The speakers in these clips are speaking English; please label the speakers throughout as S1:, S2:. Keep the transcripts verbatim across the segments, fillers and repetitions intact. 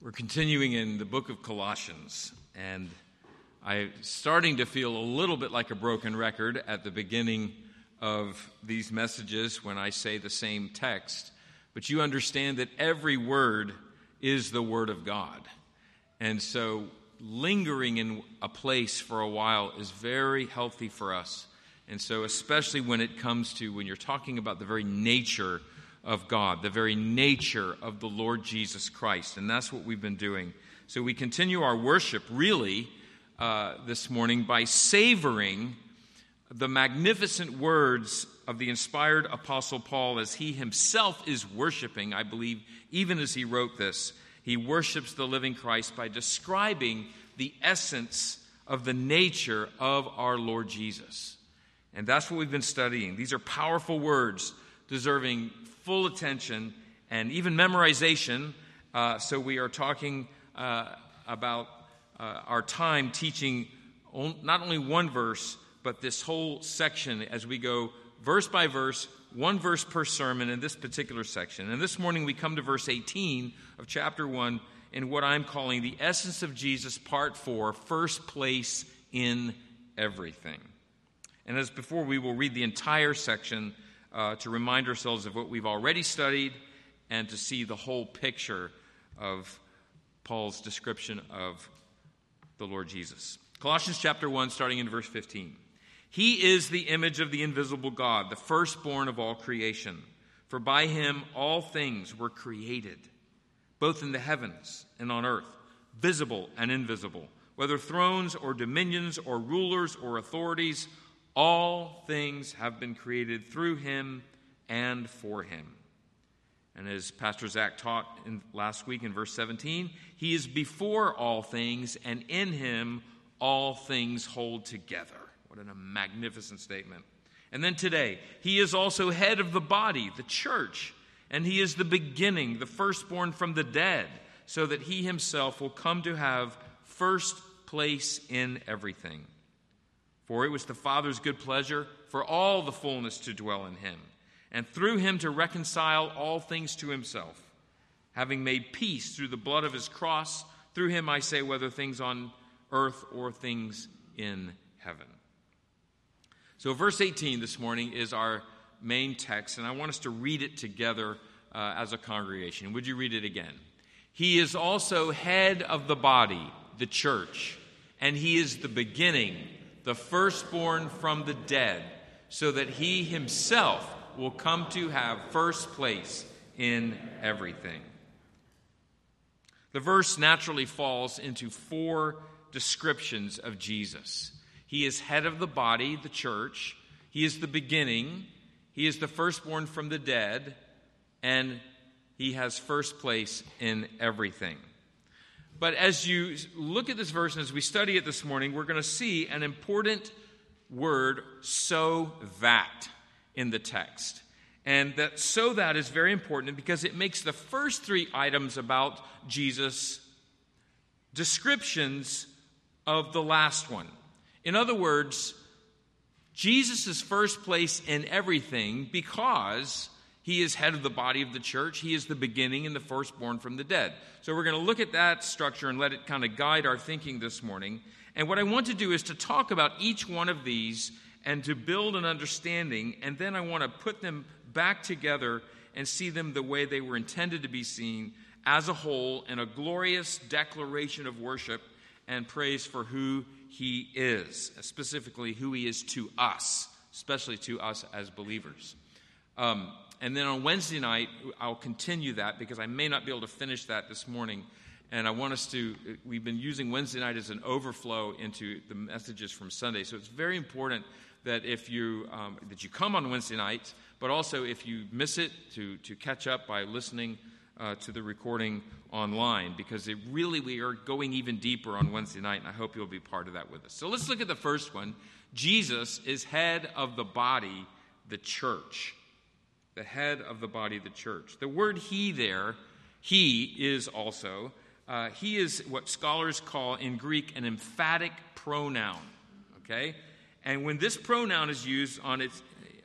S1: We're continuing in the book of Colossians, and I'm starting to feel a little bit like a broken record at the beginning of these messages when I say the same text. But you understand that every word is the Word of God. And so lingering in a place for a while is very healthy for us. And so especially when it comes to when you're talking about the very nature of God, the very nature of the Lord Jesus Christ. And that's what we've been doing. So we continue our worship really uh, this morning by savoring the magnificent words of the inspired Apostle Paul as he himself is worshiping, I believe, even as he wrote this. He worships the living Christ by describing the essence of the nature of our Lord Jesus. And that's what we've been studying. These are powerful words deserving full attention and even memorization. Uh, so we are talking uh, about uh, our time teaching on, not only one verse, but this whole section as we go verse by verse, one verse per sermon in this particular section. And this morning we come to verse eighteen of chapter one in what I'm calling the essence of Jesus, part four, first place in everything. And as before, we will read the entire section uh, to remind ourselves of what we've already studied and to see the whole picture of Paul's description of the Lord Jesus. Colossians chapter one, starting in verse fifteen. He is the image of the invisible God, the firstborn of all creation. For by him all things were created, both in the heavens and on earth, visible and invisible, whether thrones or dominions or rulers or authorities, all things have been created through him and for him. And as Pastor Zach taught in last week in verse seventeen, he is before all things, and in him all things hold together. What a magnificent statement. And then today, he is also head of the body, the church, and he is the beginning, the firstborn from the dead, so that he himself will come to have first place in everything. For it was the Father's good pleasure for all the fullness to dwell in him, and through him to reconcile all things to himself, having made peace through the blood of his cross. Through him, I say, whether things on earth or things in heaven. So verse eighteen this morning is our main text, and I want us to read it together uh, as a congregation. Would you read it again? He is also head of the body, the church, and he is the beginning, the firstborn from the dead, so that he himself will come to have first place in everything. The verse naturally falls into four descriptions of Jesus. He is head of the body, the church. He is the beginning. He is the firstborn from the dead. And he has first place in everything. But as you look at this verse and as we study it this morning, we're going to see an important word, so that, in the text. And that so that is very important because it makes the first three items about Jesus descriptions of the last one. In other words, Jesus is first place in everything because he is head of the body of the church. He is the beginning and the firstborn from the dead. So we're going to look at that structure and let it kind of guide our thinking this morning. And what I want to do is to talk about each one of these and to build an understanding. And then I want to put them back together and see them the way they were intended to be seen as a whole in a glorious declaration of worship and praise for who he is, specifically who he is to us, especially to us as believers. Um, and then on Wednesday night, I'll continue that because I may not be able to finish that this morning. And I want us to, we've been using Wednesday night as an overflow into the messages from Sunday. So it's very important that if you, um, that you come on Wednesday nights, but also if you miss it, to, to catch up by listening Uh, to the recording online, because it really, we are going even deeper on Wednesday night, and I hope you'll be part of that with us. So let's look at the first one. Jesus is head of the body, the church. The head of the body, the church. The word he there, he is also, uh, he is what scholars call in Greek an emphatic pronoun, okay? And when this pronoun is used on its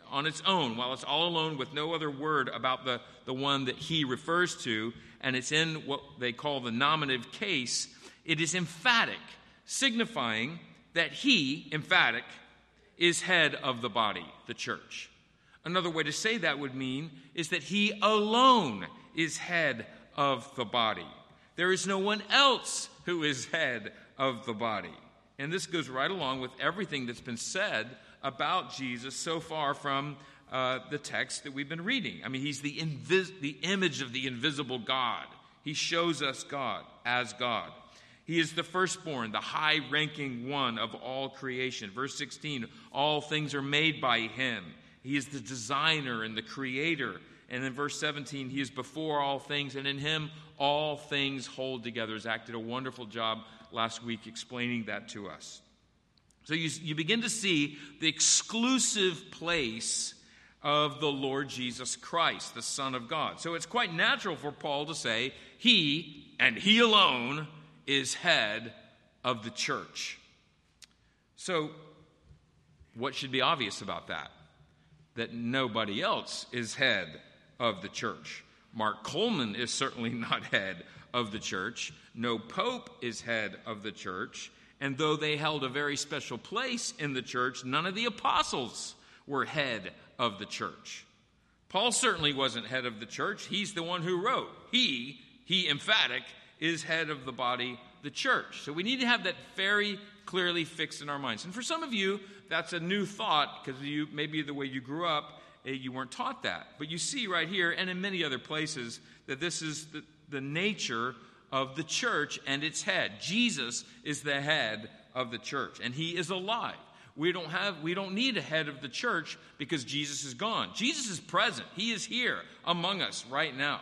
S1: on its own, while it's all alone with no other word about the, the one that he refers to, and it's in what they call the nominative case, it is emphatic, signifying that he, emphatic, is head of the body, the church. Another way to say that would mean is that he alone is head of the body. There is no one else who is head of the body. And this goes right along with everything that's been said about Jesus so far from uh, the text that we've been reading. I mean, he's the, invis- the image of the invisible God. He shows us God as God. He is the firstborn, the high-ranking one of all creation. Verse sixteen, all things are made by him. He is the designer and the creator. And in verse seventeen, he is before all things, and in him all things hold together. Zach did a wonderful job last week explaining that to us. So you, you begin to see the exclusive place of the Lord Jesus Christ, the Son of God. So it's quite natural for Paul to say, he, and he alone, is head of the church. So what should be obvious about that? That nobody else is head of the church. Mark Coleman is certainly not head of the church. No pope is head of the church. And though they held a very special place in the church, none of the apostles were head of the church. Paul certainly wasn't head of the church. He's the one who wrote. He, he emphatic, is head of the body, the church. So we need to have that very clearly fixed in our minds. And for some of you, that's a new thought because you maybe the way you grew up, you weren't taught that. But you see right here and in many other places that this is the, the nature of the church and its head. Jesus is the head of the church, and he is alive. We don't have, we don't need a head of the church because Jesus is gone. Jesus is present. He is here among us right now.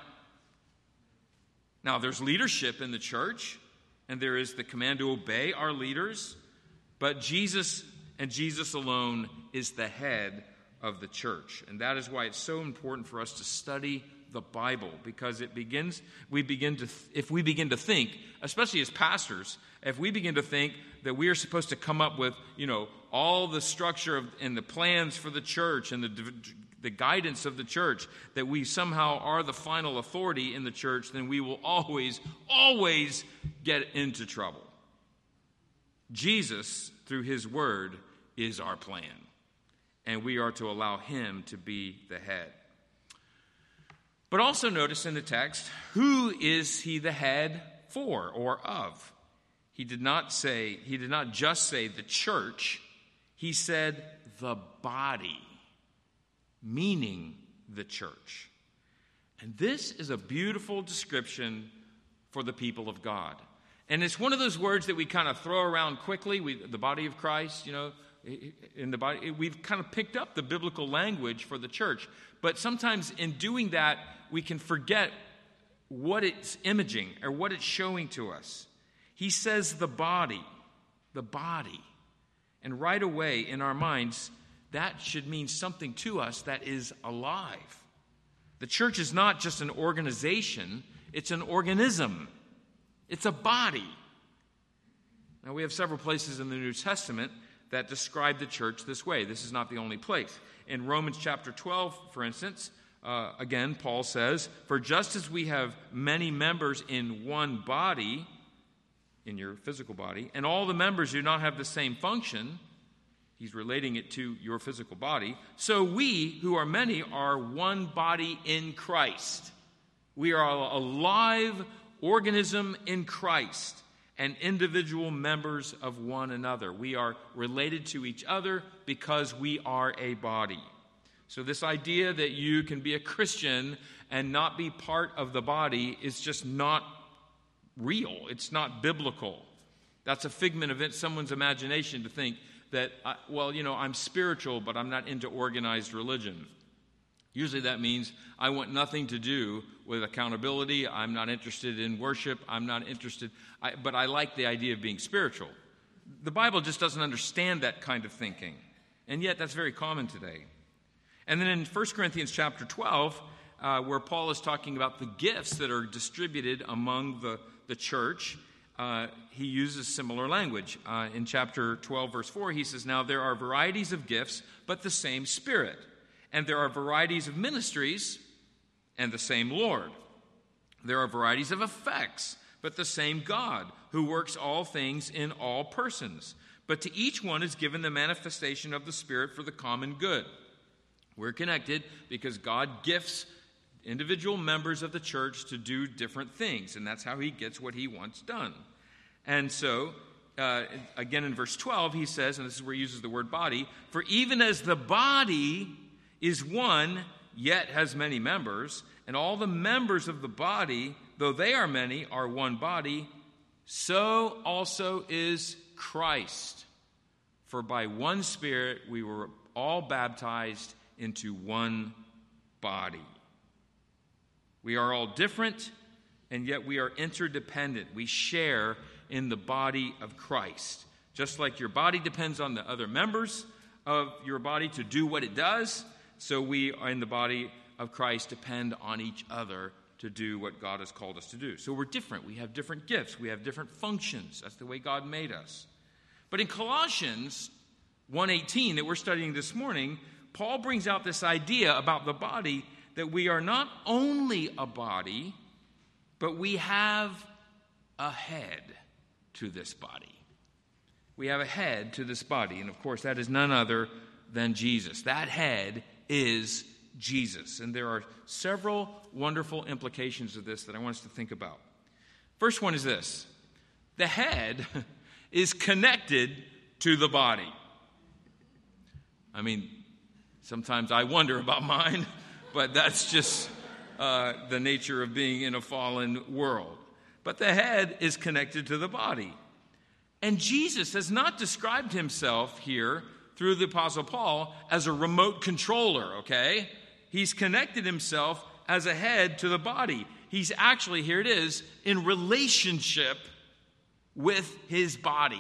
S1: Now, there's leadership in the church, and there is the command to obey our leaders, but Jesus and Jesus alone is the head of the church. And that is why it's so important for us to study the Bible, because it begins, we begin to, if we begin to think, especially as pastors, if we begin to think that we are supposed to come up with, you know, all the structure of, and the plans for the church and the, the guidance of the church, that we somehow are the final authority in the church, then we will always, always get into trouble. Jesus, through his word, is our plan, and we are to allow him to be the head. But also notice in the text, who is he the head for or of? He did not say, he did not just say the church, he said the body, meaning the church. And this is a beautiful description for the people of God. And it's one of those words that we kind of throw around quickly, we, the body of Christ, you know, in the body. We've kind of picked up the biblical language for the church. But sometimes in doing that, we can forget what it's imaging or what it's showing to us. He says the body, the body. And right away in our minds, that should mean something to us that is alive. The church is not just an organization, it's an organism. It's a body. Now, we have several places in the New Testament that describe the church this way. This is not the only place. In Romans chapter twelve, for instance, uh, again, Paul says, "For just as we have many members in one body," in your physical body, "and all the members do not have the same function," he's relating it to your physical body, "so we, who are many, are one body in Christ." We are a live organism in Christ and individual members of one another. We are related to each other because we are a body. So this idea that you can be a Christian and not be part of the body is just not real. It's not biblical. That's a figment of someone's imagination to think that, well, you know, I'm spiritual, but I'm not into organized religion. Usually that means I want nothing to do with accountability. I'm not interested in worship. I'm not interested, I, but I like the idea of being spiritual. The Bible just doesn't understand that kind of thinking, and yet that's very common today. And then in First Corinthians chapter twelve, uh, where Paul is talking about the gifts that are distributed among the, the church, uh, he uses similar language. Uh, in chapter twelve, verse four, he says, "Now there are varieties of gifts, but the same Spirit. And there are varieties of ministries and the same Lord. There are varieties of effects, but the same God, who works all things in all persons. But to each one is given the manifestation of the Spirit for the common good. We're connected because God gifts individual members of the church to do different things, and that's how he gets what he wants done. And so, uh, again in verse twelve, he says, and this is where he uses the word body, for even as the body is one, yet has many members, and all the members of the body, though they are many, are one body, so also is Christ. For by one Spirit we were all baptized into one body. We are all different, and yet we are interdependent. We share in the body of Christ. Just like your body depends on the other members of your body to do what it does, so we in the body of Christ depend on each other to do what God has called us to do. So we're different. We have different gifts. We have different functions. That's the way God made us. But in Colossians one eighteen that we're studying this morning, Paul brings out this idea about the body that we are not only a body, but we have a head to this body. We have a head to this body, and of course that is none other than Jesus. That head is Jesus, and there are several wonderful implications of this that I want us to think about. First one is this: the head is connected to the body. I mean, sometimes I wonder about mine, but that's just uh, the nature of being in a fallen world. But the head is connected to the body. And Jesus has not described himself here through the Apostle Paul as a remote controller, okay? He's connected himself as a head to the body. He's actually, here it is, in relationship with his body.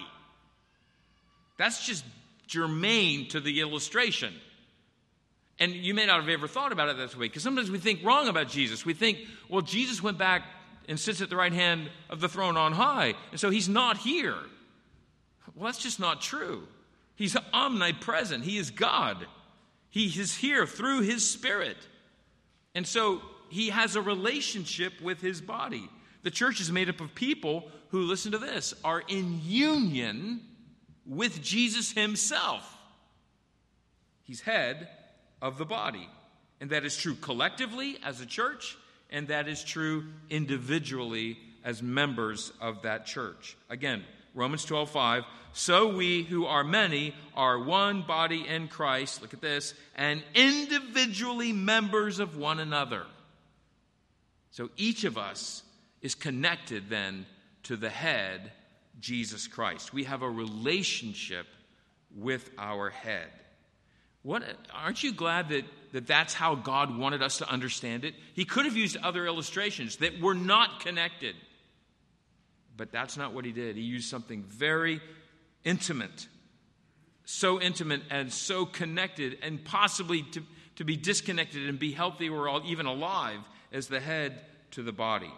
S1: That's just germane to the illustration. And you may not have ever thought about it this way, because sometimes we think wrong about Jesus. We think, well, Jesus went back and sits at the right hand of the throne on high, and so he's not here. Well, that's just not true. He's omnipresent. He is God. He is here through his Spirit. And so he has a relationship with his body. The church is made up of people who, listen to this, are in union with Jesus himself. He's head of the body. And that is true collectively as a church, and that is true individually as members of that church. Again, Romans twelve five, so we who are many are one body in Christ, look at this, and individually members of one another. So each of us is connected then to the head, Jesus Christ. We have a relationship with our head. What, aren't you glad that, that that's how God wanted us to understand it? He could have used other illustrations that were not connected. But that's not what he did. He used something very intimate. So intimate and so connected, and possibly to, to be disconnected and be healthy or all, even alive as the head to the body.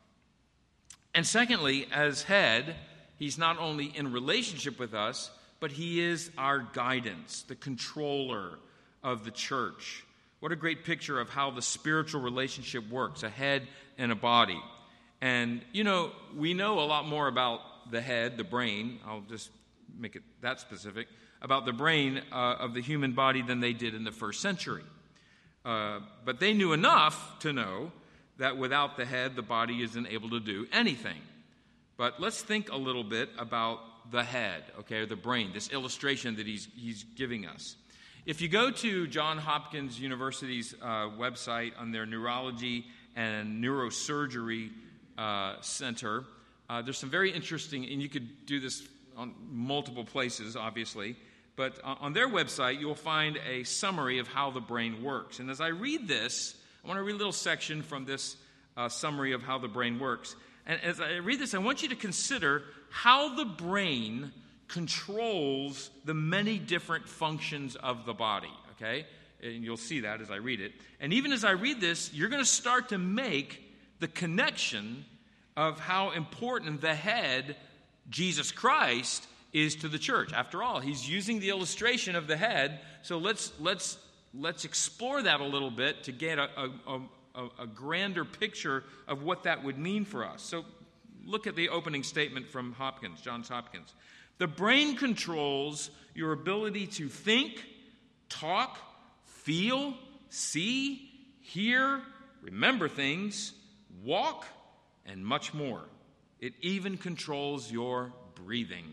S1: And secondly, as head, he's not only in relationship with us, but he is our guidance, the controller of the church. What a great picture of how the spiritual relationship works, a head and a body. And, you know, we know a lot more about the head, the brain, I'll just make it that specific, about the brain uh, of the human body than they did in the first century. Uh, but they knew enough to know that without the head, the body isn't able to do anything. But let's think a little bit about the head, okay, or the brain, this illustration that he's he's giving us. If you go to Johns Hopkins University's uh, website on their neurology and neurosurgery uh, center, uh, there's some very interesting, and you could do this on multiple places, obviously, but on their website, you'll find a summary of how the brain works. And as I read this, I want to read a little section from this uh, summary of how the brain works. And as I read this, I want you to consider how the brain controls the many different functions of the body, okay? And you'll see that as I read it. And even as I read this, you're going to start to make the connection of how important the head, Jesus Christ, is to the church. After all, he's using the illustration of the head, so let's let's let's explore that a little bit to get a, a, a, a grander picture of what that would mean for us. So look at the opening statement from Hopkins, Johns Hopkins. The brain controls your ability to think, talk, feel, see, hear, remember things, walk, and much more. It even controls your breathing.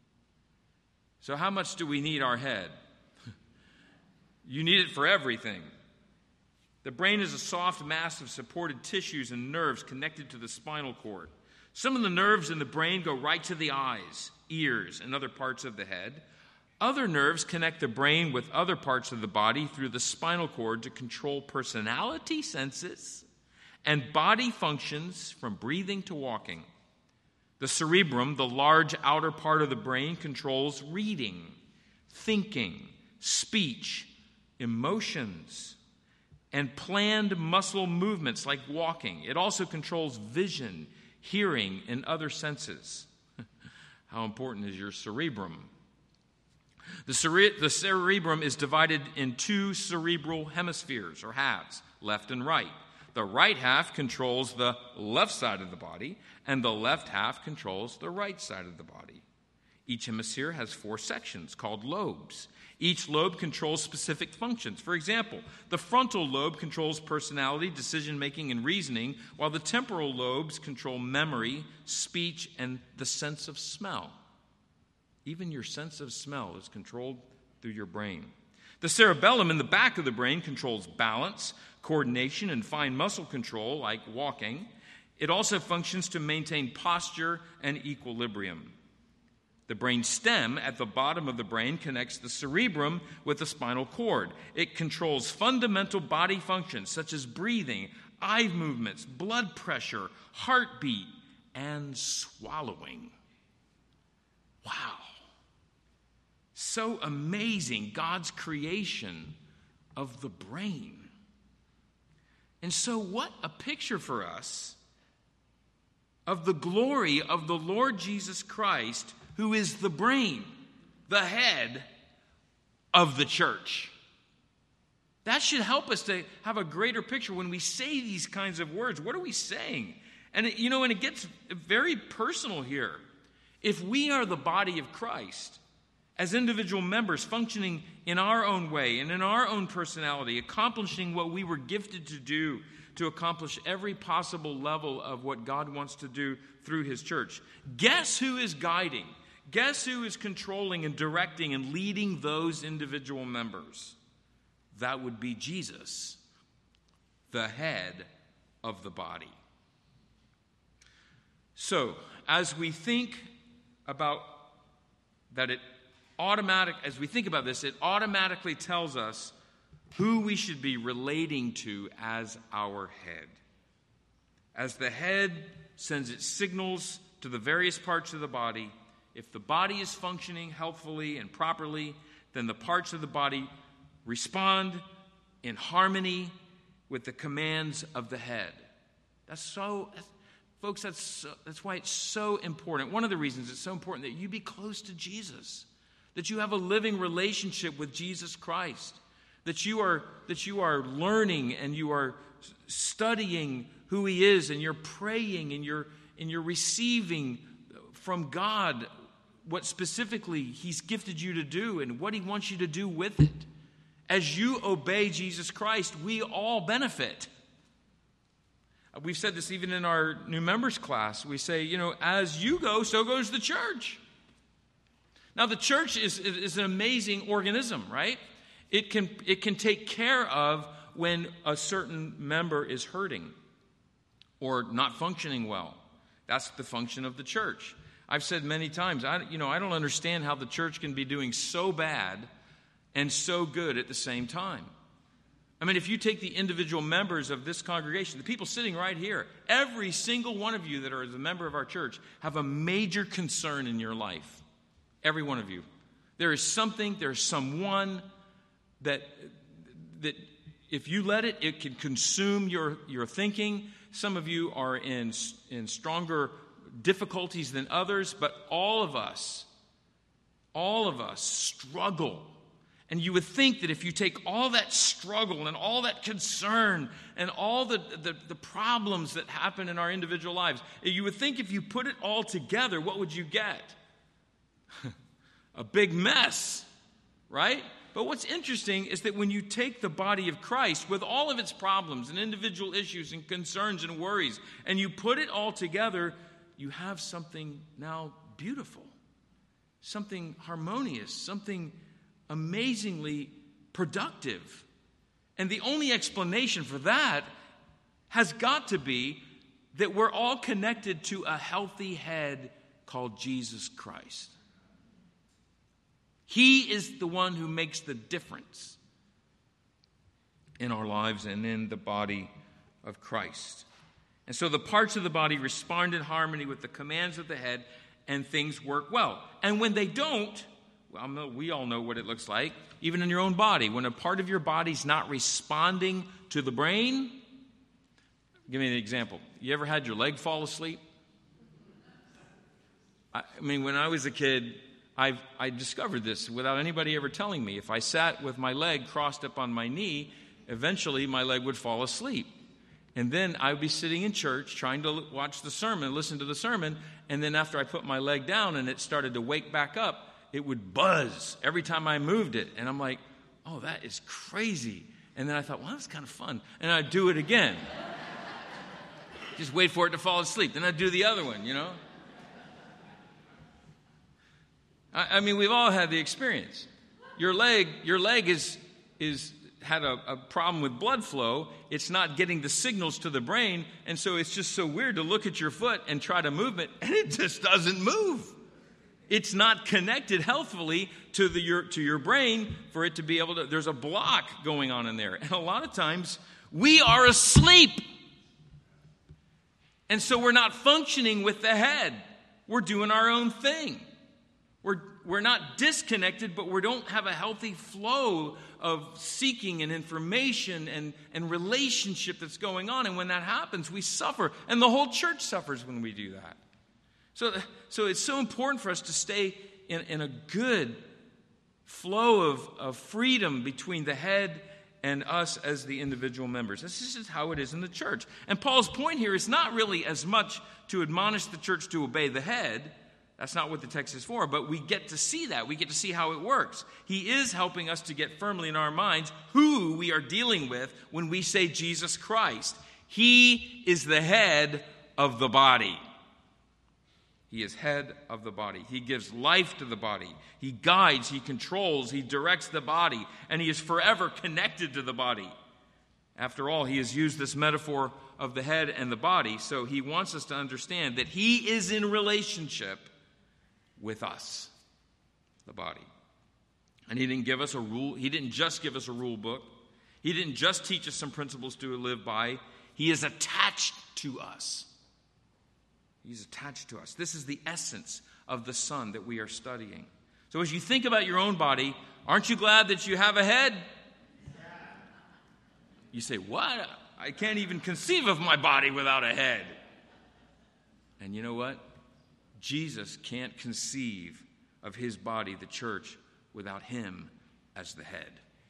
S1: So how much do we need our head? You need it for everything. The brain is a soft mass of supported tissues and nerves connected to the spinal cord. Some of the nerves in the brain go right to the eyes, ears, and other parts of the head. Other nerves connect the brain with other parts of the body through the spinal cord to control personality senses and body functions from breathing to walking. The cerebrum, the large outer part of the brain, controls reading, thinking, speech, emotions, and planned muscle movements like walking. It also controls vision, hearing, and other senses. How important is your cerebrum? The, cere- the cerebrum is divided in two cerebral hemispheres, or halves, left and right. The right half controls the left side of the body, and the left half controls the right side of the body. Each hemisphere has four sections called lobes. Each lobe controls specific functions. For example, the frontal lobe controls personality, decision-making, and reasoning, while the temporal lobes control memory, speech, and the sense of smell. Even your sense of smell is controlled through your brain. The cerebellum in the back of the brain controls balance, coordination, and fine muscle control, like walking. It also functions to maintain posture and equilibrium. The brain stem at the bottom of the brain connects the cerebrum with the spinal cord. It controls fundamental body functions such as breathing, eye movements, blood pressure, heartbeat, and swallowing. Wow. So amazing, God's creation of the brain. And so what a picture for us of the glory of the Lord Jesus Christ, who is the brain, the head of the church. That should help us to have a greater picture when we say these kinds of words. What are we saying? And, it, you know, and it gets very personal here. If we are the body of Christ, as individual members functioning in our own way and in our own personality, accomplishing what we were gifted to do, to accomplish every possible level of what God wants to do through his church, guess who is guiding? Guess who is controlling and directing and leading those individual members? That would be Jesus, the head of the body. So, as we think about that, it automatic, as we think about this, it automatically tells us who we should be relating to as our head. As the head sends its signals to the various parts of the body, if the body is functioning healthfully and properly, then the parts of the body respond in harmony with the commands of the head. That's so, that's, folks, that's, so, that's why it's so important. One of the reasons it's so important that you be close to Jesus, that you have a living relationship with Jesus Christ, that you are, that you are learning and you are studying who he is, and you're praying and you're, and you're receiving from God what specifically he's gifted you to do and what he wants you to do with it. As you obey Jesus Christ, we all benefit. We've said this even in our new members class. We say, you know, as you go, so goes the church. Now, the church is, is an amazing organism, right? It can, it can take care of when a certain member is hurting or not functioning well. That's the function of the church. I've said many times, I, you know, I don't understand how the church can be doing so bad and so good at the same time. I mean, if you take the individual members of this congregation, the people sitting right here, every single one of you that are a member of our church have a major concern in your life. Every one of you. There is something, there's someone that, that if you let it, it can consume your, your thinking. Some of you are in, in stronger difficulties than others, but all of us, all of us struggle. And you would think that if you take all that struggle and all that concern and all the, the, the problems that happen in our individual lives, you would think if you put it all together, what would you get? A big mess, right? But what's interesting is that when you take the body of Christ with all of its problems and individual issues and concerns and worries, and you put it all together, you have something now beautiful, something harmonious, something amazingly productive. And the only explanation for that has got to be that we're all connected to a healthy head called Jesus Christ. He is the one who makes the difference in our lives and in the body of Christ. And so the parts of the body respond in harmony with the commands of the head, and things work well. And when they don't, well, we all know what it looks like, even in your own body. When a part of your body's not responding to the brain, give me an example. You ever had your leg fall asleep? I mean, when I was a kid, I I discovered this without anybody ever telling me. If I sat with my leg crossed up on my knee, eventually my leg would fall asleep. And then I would be sitting in church trying to watch the sermon, listen to the sermon, and then after I put my leg down and it started to wake back up, it would buzz every time I moved it. And I'm like, oh, that is crazy. And then I thought, well, that's kind of fun. And I'd do it again. Just wait for it to fall asleep. Then I'd do the other one, you know. I, I mean, we've all had the experience. Your leg, your leg is is had a, a problem with blood flow. It's not getting the signals to the brain. And so it's just so weird to look at your foot and try to move it, and it just doesn't move. It's not connected healthfully to the your to your brain for it to be able to. There's a block going on in there. And a lot of times we are asleep. And so we're not functioning with the head. We're doing our own thing. We're we're not disconnected, but we don't have a healthy flow of seeking and information and, and relationship that's going on. And when that happens, we suffer. And the whole church suffers when we do that. So, so it's so important for us to stay in, in a good flow of, of freedom between the head and us as the individual members. This is how it is in the church. And Paul's point here is not really as much to admonish the church to obey the head. That's not what the text is for, but we get to see that. We get to see how it works. He is helping us to get firmly in our minds who we are dealing with when we say Jesus Christ. He is the head of the body. He is head of the body. He gives life to the body. He guides, he controls, he directs the body, and he is forever connected to the body. After all, he has used this metaphor of the head and the body, so he wants us to understand that he is in relationship with us, the body. And he didn't give us a rule. He didn't just give us a rule book. He didn't just teach us some principles to live by. He is attached to us. He's attached to us. This is the essence of the Son that we are studying. So as you think about your own body, aren't you glad that you have a head? You say, what? I can't even conceive of my body without a head. And you know what? Jesus can't conceive of his body, the church, without him as the head.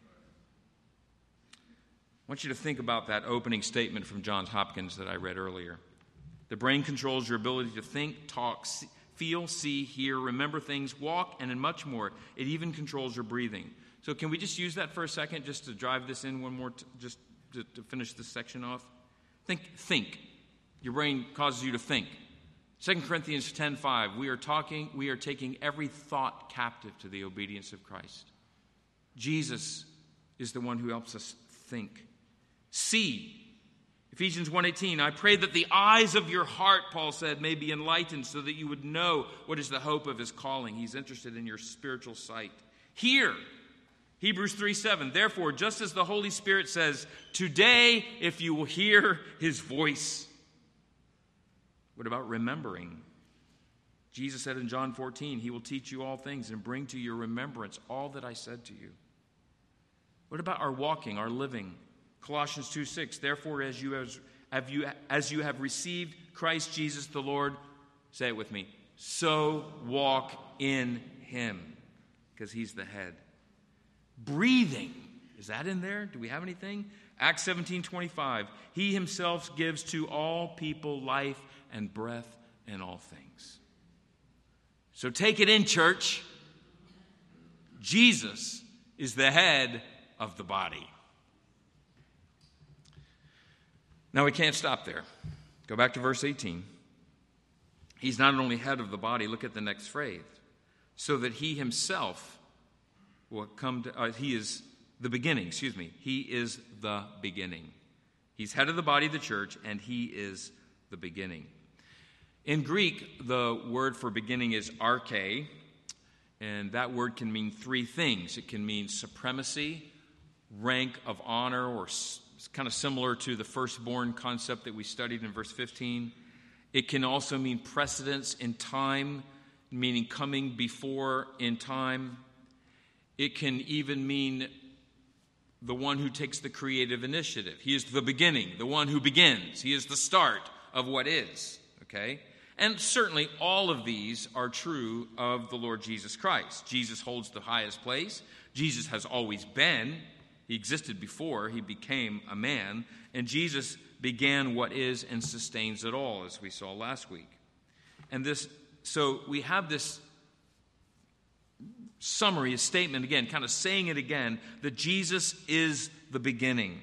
S1: I want you to think about that opening statement from Johns Hopkins that I read earlier. The brain controls your ability to think, talk, see, feel, see, hear, remember things, walk, and much more. It even controls your breathing. So can we just use that for a second just to drive this in one more, t- just to, to finish this section off? Think, think. Your brain causes you to think. Second Corinthians ten five, we are talking, we are taking every thought captive to the obedience of Christ. Jesus is the one who helps us think. See. Ephesians one eighteen, I pray that the eyes of your heart, Paul said, may be enlightened so that you would know what is the hope of his calling. He's interested in your spiritual sight. Hear. Hebrews three seven, therefore, just as the Holy Spirit says, today, if you will hear his voice. What about remembering? Jesus said in John fourteen, he will teach you all things and bring to your remembrance all that I said to you. What about our walking, our living? Colossians two six, therefore, as you have, have you, as you have received Christ Jesus the Lord, say it with me, so walk in him, because he's the head. breathing. Is that in there? Do we have anything? Acts seventeen twenty-five. He himself gives to all people life and breath and all things. So take it in, church. Jesus is the head of the body. Now we can't stop there. Go back to verse eighteen. He's not only head of the body, look at the next phrase. So that he himself will come to, uh, he is the beginning, excuse me. He is the beginning. He's head of the body of the church, and he is the beginning. In Greek, the word for beginning is arche, and that word can mean three things. It can mean supremacy, rank of honor, or s- kind of similar to the firstborn concept that we studied in verse fifteen. It can also mean precedence in time, meaning coming before in time. It can even mean the one who takes the creative initiative. He is the beginning, the one who begins. He is the start of what is, okay? And certainly all of these are true of the Lord Jesus Christ. Jesus holds the highest place. Jesus has always been. He existed before he became a man. And Jesus began what is and sustains it all, as we saw last week. And this, so we have this summary, a statement again, kind of saying it again, that Jesus is the beginning.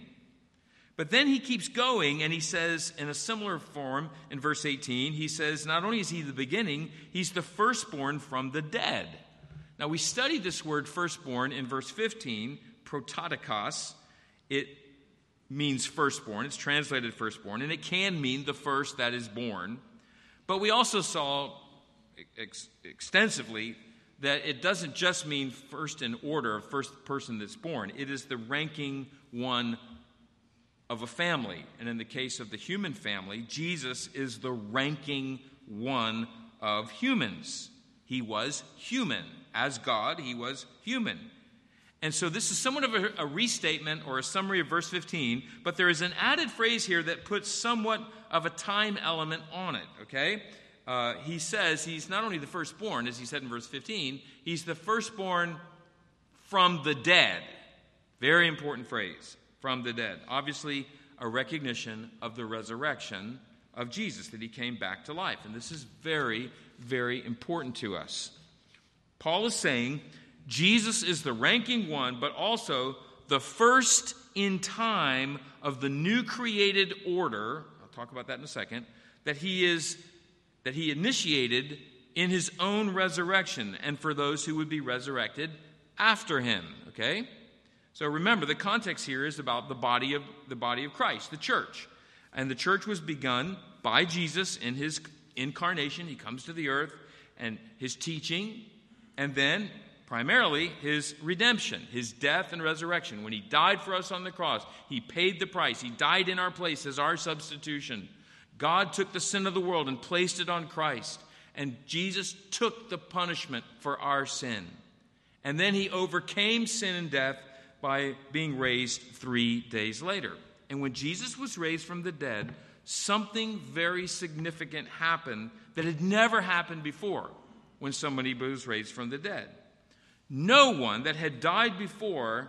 S1: But then he keeps going and he says in a similar form in verse eighteen, he says not only is he the beginning, he's the firstborn from the dead. Now we studied this word firstborn in verse fifteen, prototokos. It means firstborn. It's translated firstborn, and it can mean the first that is born. But we also saw ex- extensively that it doesn't just mean first in order, first person that's born. It is the ranking one of a family. And in the case of the human family, Jesus is the ranking one of humans. He was human. As God, he was human. And so this is somewhat of a, a restatement or a summary of verse fifteen, but there is an added phrase here that puts somewhat of a time element on it, okay? Uh, he says he's not only the firstborn, as he said in verse fifteen, he's the firstborn from the dead. Very important phrase, from the dead. Obviously, a recognition of the resurrection of Jesus, that he came back to life. And this is very, very important to us. Paul is saying Jesus is the ranking one, but also the first in time of the new created order. I'll talk about that in a second. That he is, that he initiated in his own resurrection, and for those who would be resurrected after him. Okay, so remember the context here is about the body of the body of Christ, the church, and the church was begun by Jesus in his incarnation. He comes to the earth, and his teaching, and then primarily his redemption, his death and resurrection. When he died for us on the cross, he paid the price. He died in our place as our substitution. God took the sin of the world and placed it on Christ. And Jesus took the punishment for our sin. And then he overcame sin and death by being raised three days later. And when Jesus was raised from the dead, something very significant happened that had never happened before when somebody was raised from the dead. No one that had died before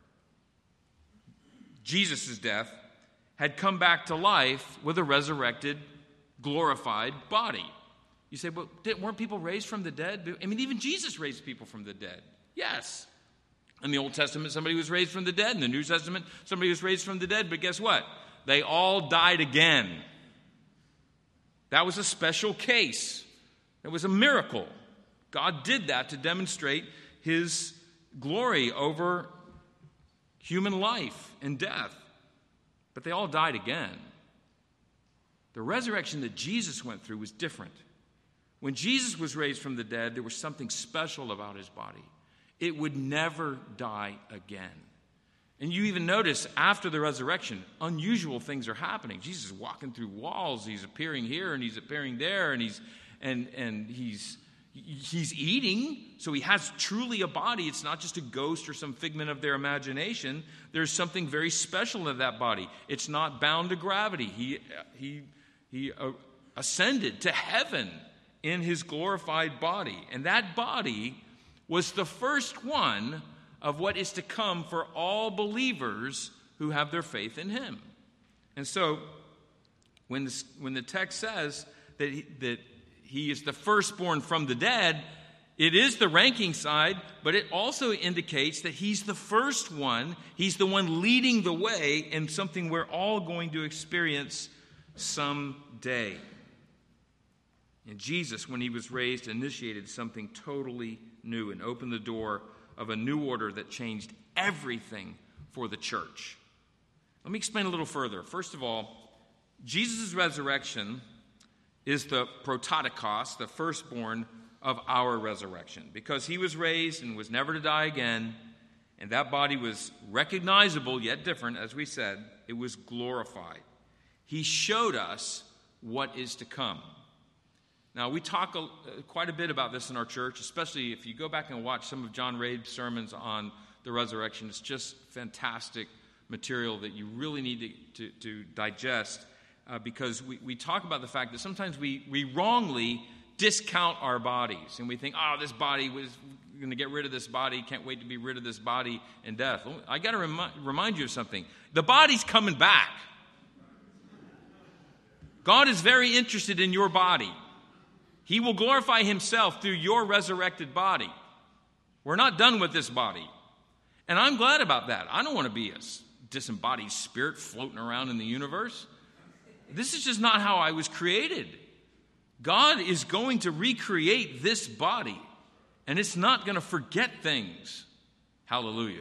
S1: Jesus' death had come back to life with a resurrected, glorified body. You say, well, weren't people raised from the dead? I mean, even Jesus raised people from the dead. Yes. In the Old Testament, somebody was raised from the dead. In the New Testament, somebody was raised from the dead. But guess what? They all died again. That was a special case. It was a miracle. God did that to demonstrate his glory over human life and death. But they all died again. The resurrection that Jesus went through was different. When Jesus was raised from the dead, there was something special about his body. It would never die again. And you even notice after the resurrection, unusual things are happening. Jesus is walking through walls. He's appearing here and he's appearing there, and he's and and he's He's eating, so he has truly a body. It's not just a ghost or some figment of their imagination. There's something very special in that body. It's not bound to gravity. He, he, he ascended to heaven in his glorified body. And that body was the first one of what is to come for all believers who have their faith in him. And so, when, this, when the text says that he, that he is the firstborn from the dead, it is the ranking side, but it also indicates that he's the first one. He's the one leading the way in something we're all going to experience someday. And Jesus, when he was raised, initiated something totally new and opened the door of a new order that changed everything for the church. Let me explain a little further. First of all, Jesus' resurrection is the prototokos, the firstborn of our resurrection, because he was raised and was never to die again, and that body was recognizable yet different, as we said. It was glorified. He showed us what is to come. Now, we talk a, quite a bit about this in our church, especially if you go back and watch some of John Rabe's sermons on the resurrection. It's just fantastic material that you really need to, to, to digest, uh, because we, we talk about the fact that sometimes we, we wrongly discount our bodies, and we think, oh, this body was going to get rid of this body, can't wait to be rid of this body in death. Well, I got to remi- remind you of something. The body's coming back. God is very interested in your body. He will glorify himself through your resurrected body. We're not done with this body. And I'm glad about that. I don't want to be a disembodied spirit floating around in the universe. This is just not how I was created. God is going to recreate this body, and it's not going to forget things. Hallelujah.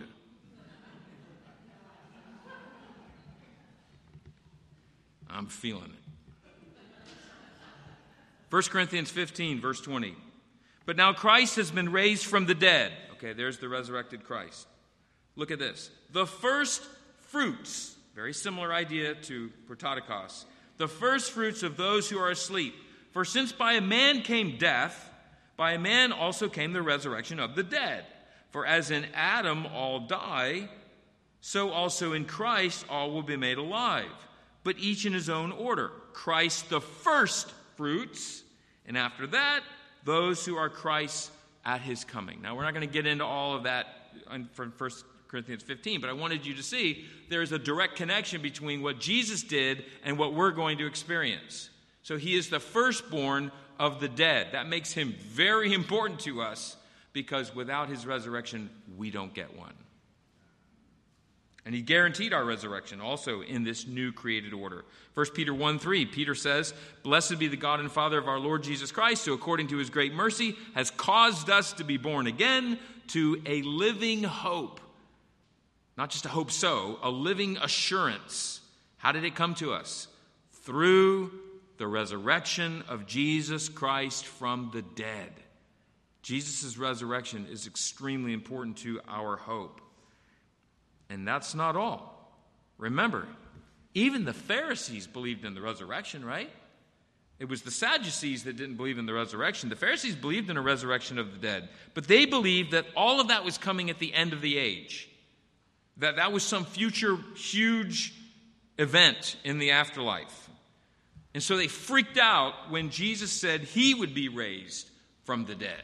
S1: I'm feeling it. First Corinthians fifteen, verse twenty. But now Christ has been raised from the dead. Okay, there's the resurrected Christ. Look at this. The first fruits, very similar idea to prototokos. The first fruits of those who are asleep. For since by a man came death, by a man also came the resurrection of the dead. For as in Adam all die, so also in Christ all will be made alive, but each in his own order. Christ the first fruits, and after that, those who are Christ's at his coming. Now, we're not going to get into all of that from First Corinthians fifteen, but I wanted you to see there's a direct connection between what Jesus did and what we're going to experience. So he is the firstborn of the dead. That makes him very important to us, because without his resurrection, we don't get one. And he guaranteed our resurrection also in this new created order. First Peter one three, Peter says, "Blessed be the God and Father of our Lord Jesus Christ, who according to his great mercy has caused us to be born again to a living hope." Not just a hope so, a living assurance. How did it come to us? Through the resurrection of Jesus Christ from the dead. Jesus' resurrection is extremely important to our hope. And that's not all. Remember, even the Pharisees believed in the resurrection, right? It was the Sadducees that didn't believe in the resurrection. The Pharisees believed in a resurrection of the dead. But they believed that all of that was coming at the end of the age. That that was some future huge event in the afterlife. And so they freaked out when Jesus said he would be raised from the dead.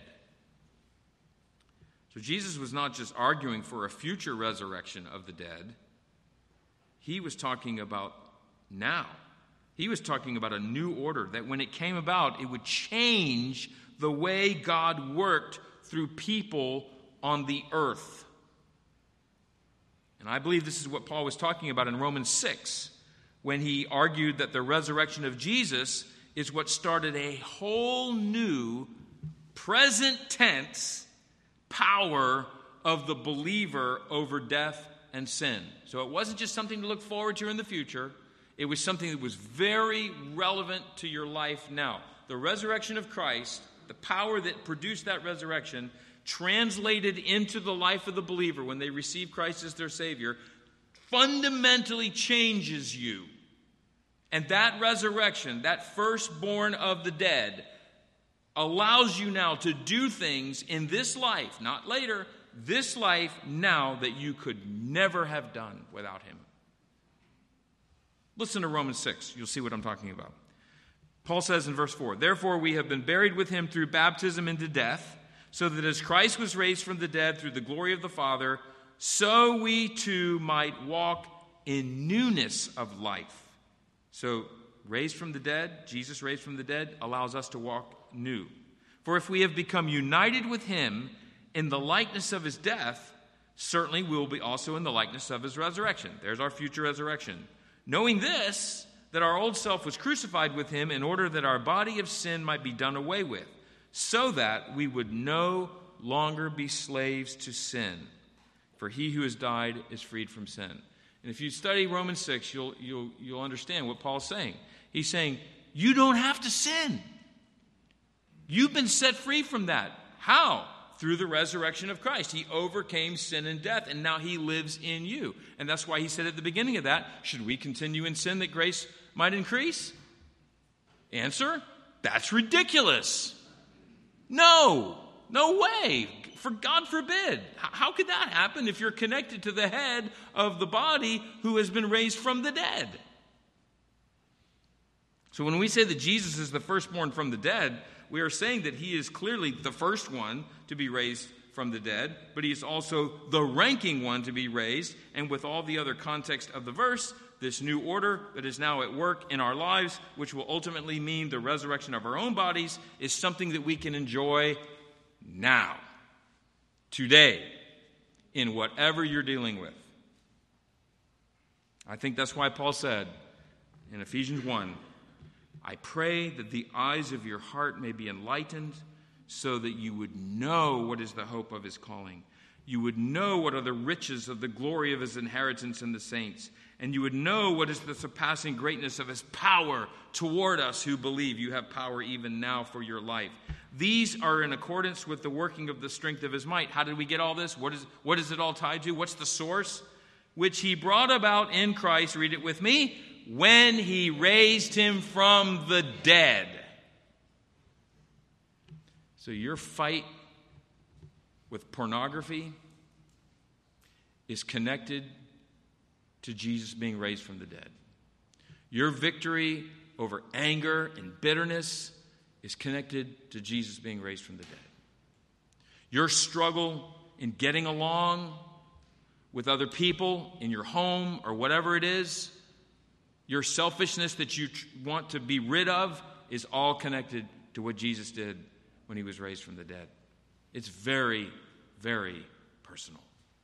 S1: So Jesus was not just arguing for a future resurrection of the dead. He was talking about now. He was talking about a new order that when it came about, it would change the way God worked through people on the earth. And I believe this is what Paul was talking about in Romans six, when he argued that the resurrection of Jesus is what started a whole new present tense power of the believer over death and sin. So it wasn't just something to look forward to in the future. It was something that was very relevant to your life now. The resurrection of Christ, the power that produced that resurrection, translated into the life of the believer when they receive Christ as their Savior, fundamentally changes you. And that resurrection, that firstborn of the dead, allows you now to do things in this life, not later, this life now that you could never have done without him. Listen to Romans six. You'll see what I'm talking about. Paul says in verse four, "Therefore we have been buried with him through baptism into death, so that as Christ was raised from the dead through the glory of the Father, so we too might walk in newness of life. So, raised from the dead, Jesus raised from the dead, allows us to walk new. For if we have become united with him in the likeness of his death, certainly we will be also in the likeness of his resurrection. There's our future resurrection. Knowing this, that our old self was crucified with him in order that our body of sin might be done away with, so that we would no longer be slaves to sin. For he who has died is freed from sin. And if you study Romans six, you'll, you'll, you'll understand what Paul's saying. He's saying, you don't have to sin. You've been set free from that. How? Through the resurrection of Christ. He overcame sin and death, and now he lives in you. And that's why he said at the beginning of that, should we continue in sin that grace might increase? Answer, that's ridiculous. No, no way. For God forbid. How could that happen if you're connected to the head of the body who has been raised from the dead? So when we say that Jesus is the firstborn from the dead, we are saying that he is clearly the first one to be raised from the dead, but he is also the ranking one to be raised. And with all the other context of the verse, this new order that is now at work in our lives, which will ultimately mean the resurrection of our own bodies, is something that we can enjoy now, today, in whatever you're dealing with. I think that's why Paul said in Ephesians one, I pray that the eyes of your heart may be enlightened so that you would know what is the hope of his calling. You would know what are the riches of the glory of his inheritance in the saints. And you would know what is the surpassing greatness of his power toward us who believe. You have power even now for your life. These are in accordance with the working of the strength of his might. How did we get all this? What is, what is it all tied to? What's the source? Which he brought about in Christ, read it with me, when he raised him from the dead. So your fight with pornography is connected to Jesus being raised from the dead. Your victory over anger and bitterness is connected to Jesus being raised from the dead. Your struggle in getting along with other people in your home or whatever it is, your selfishness that you want to be rid of is all connected to what Jesus did when he was raised from the dead. It's very, very personal.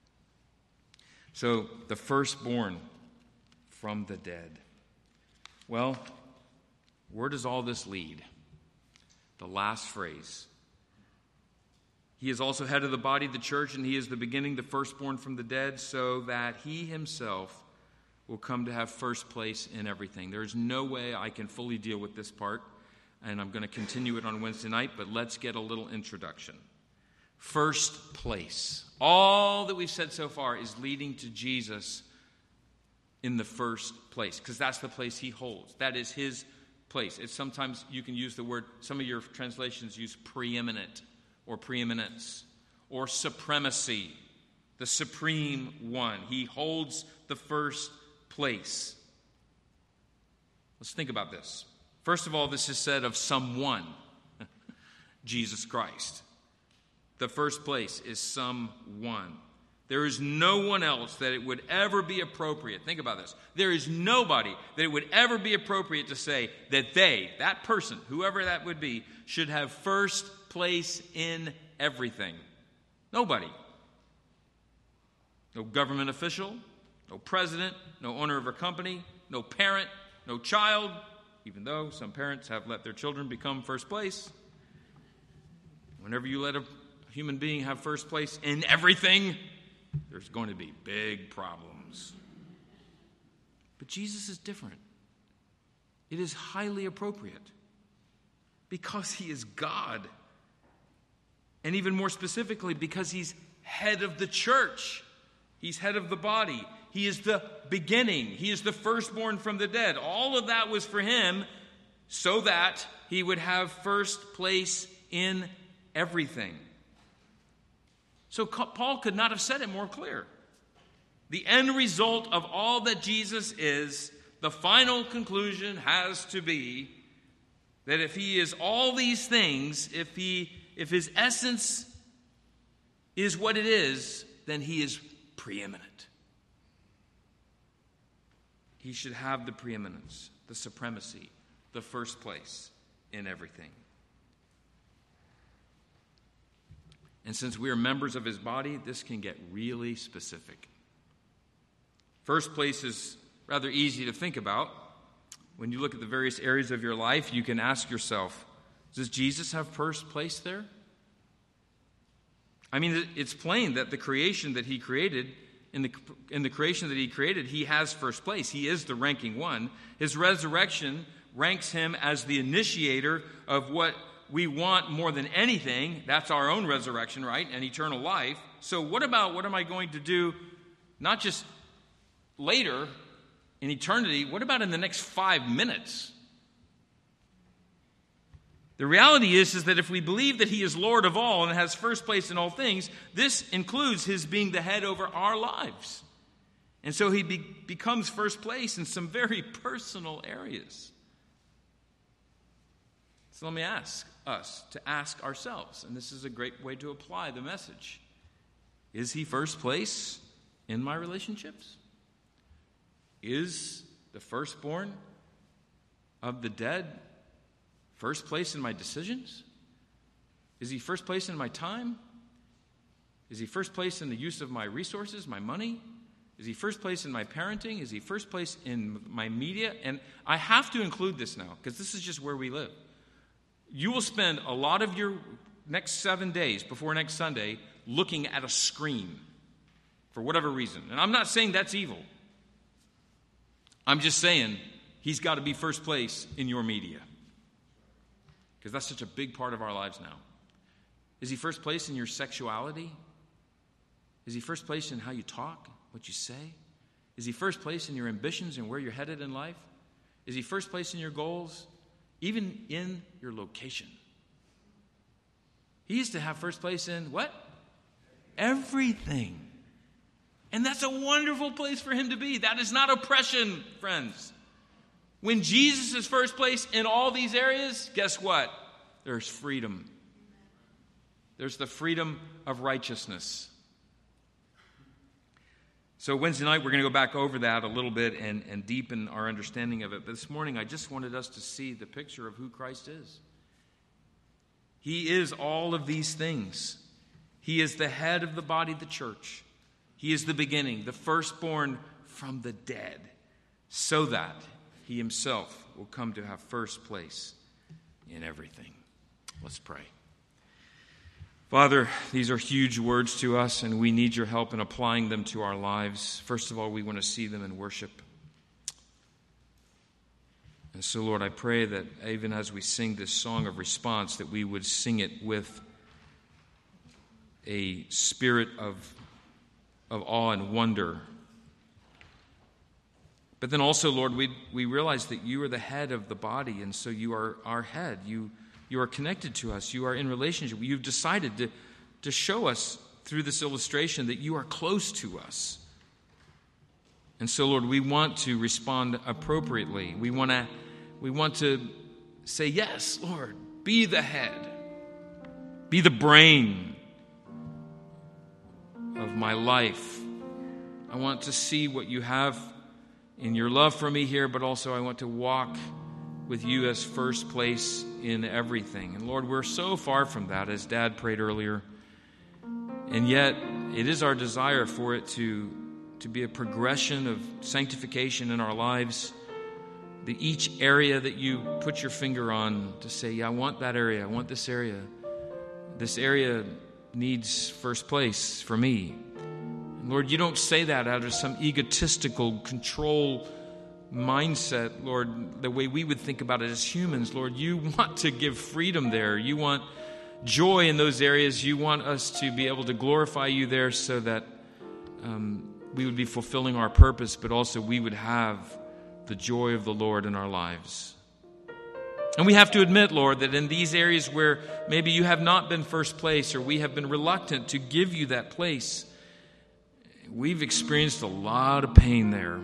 S1: So, the firstborn from the dead. Well, where does all this lead? The last phrase. He is also head of the body of the church, and he is the beginning, the firstborn from the dead, so that he himself will come to have first place in everything. There's no way I can fully deal with this part, and I'm going to continue it on Wednesday night, but let's get a little introduction. First place. All that we've said so far is leading to Jesus in the first place, because that's the place he holds. That is his place. It's sometimes you can use the word, some of your translations use preeminent or preeminence or supremacy, the supreme one. He holds the first place. Let's think about this. First of all, this is said of someone, Jesus Christ. The first place is someone. There is no one else that it would ever be appropriate. Think about this. There is nobody that it would ever be appropriate to say that they, that person, whoever that would be, should have first place in everything. Nobody. No government official, no president, no owner of a company, no parent, no child, even though some parents have let their children become first place. Whenever you let a human being have first place in everything, there's going to be big problems. But Jesus is different. It is highly appropriate because he is God. And even more specifically, because he's head of the church. He's head of the body. He is the beginning. He is the firstborn from the dead. All of that was for him so that he would have first place in everything. So Paul could not have said it more clear. The end result of all that Jesus is, the final conclusion has to be that if he is all these things, if he, if his essence is what it is, then he is preeminent. He should have the preeminence, the supremacy, the first place in everything. And since we are members of his body, this can get really specific. First place is rather easy to think about. When you look at the various areas of your life, you can ask yourself, does Jesus have first place there? I mean, it's plain that the creation that he created, in the, in the creation that he created, he has first place. He is the ranking one. His resurrection ranks him as the initiator of what we want more than anything. That's our own resurrection, right? And eternal life. So what about what am I going to do, not just later in eternity, what about in the next five minutes? The reality is, is that if we believe that he is Lord of all and has first place in all things, this includes his being the head over our lives. And so he be- becomes first place in some very personal areas. So let me ask us to ask ourselves, and this is a great way to apply the message. Is he first place in my relationships? Is the firstborn of the dead first place in my decisions? Is he first place in my time? Is he first place in the use of my resources, my money? Is he first place in my parenting? Is he first place in my media? And I have to include this now, because this is just where we live. You will spend a lot of your next seven days before next Sunday looking at a screen for whatever reason. And I'm not saying that's evil. I'm just saying he's got to be first place in your media, because that's such a big part of our lives now. Is he first place in your sexuality? Is he first place in how you talk, what you say? Is he first place in your ambitions and where you're headed in life? Is he first place in your goals? Even in your location. He used to have first place in what? Everything. And that's a wonderful place for him to be. That is not oppression, friends. When Jesus is first place in all these areas, guess what? There's freedom. There's the freedom of righteousness. So Wednesday night, we're going to go back over that a little bit and, and deepen our understanding of it. But this morning, I just wanted us to see the picture of who Christ is. He is all of these things. He is the head of the body of the church. He is the beginning, the firstborn from the dead, so that he himself will come to have first place in everything. Let's pray. Father, these are huge words to us, and we need your help in applying them to our lives. First of all, we want to see them in worship. And so, Lord, I pray that even as we sing this song of response, that we would sing it with a spirit of, of awe and wonder. But then also, Lord, we, we realize that you are the head of the body, and so you are our head. You You are connected to us. You are in relationship. You've decided to, to show us through this illustration that you are close to us. And so, Lord, we want to respond appropriately. We want to, we want to say, yes, Lord, be the head. Be the brain of my life. I want to see what you have in your love for me here, but also I want to walk with you as first place in everything. And Lord, we're so far from that, as Dad prayed earlier. And yet, it is our desire for it to, to be a progression of sanctification in our lives. The each area that you put your finger on to say, yeah, I want that area, I want this area. This area needs first place for me. And Lord, you don't say that out of some egotistical control mindset, Lord, the way we would think about it as humans. Lord, you want to give freedom there. You want joy in those areas. You want us to be able to glorify you there so that um, we would be fulfilling our purpose, but also we would have the joy of the Lord in our lives. And we have to admit, Lord, that in these areas where maybe you have not been first place, or we have been reluctant to give you that place, we've experienced a lot of pain there.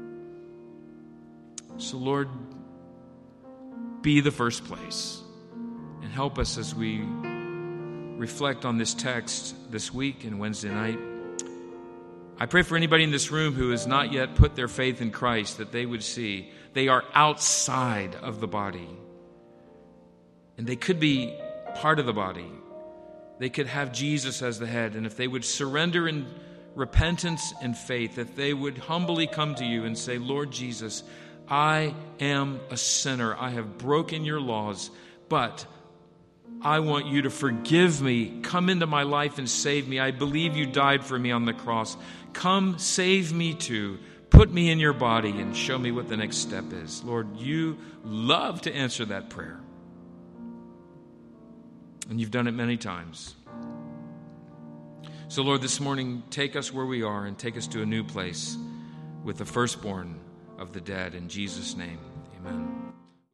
S1: So, Lord, be the first place and help us as we reflect on this text this week and Wednesday night. I pray for anybody in this room who has not yet put their faith in Christ, that they would see they are outside of the body. And they could be part of the body. They could have Jesus as the head. And if they would surrender in repentance and faith, that they would humbly come to you and say, Lord Jesus, I am a sinner. I have broken your laws, but I want you to forgive me. Come into my life and save me. I believe you died for me on the cross. Come save me too. Put me in your body and show me what the next step is. Lord, you love to answer that prayer. And you've done it many times. So, Lord, this morning, take us where we are and take us to a new place with the firstborn of the dead. In Jesus' name, amen.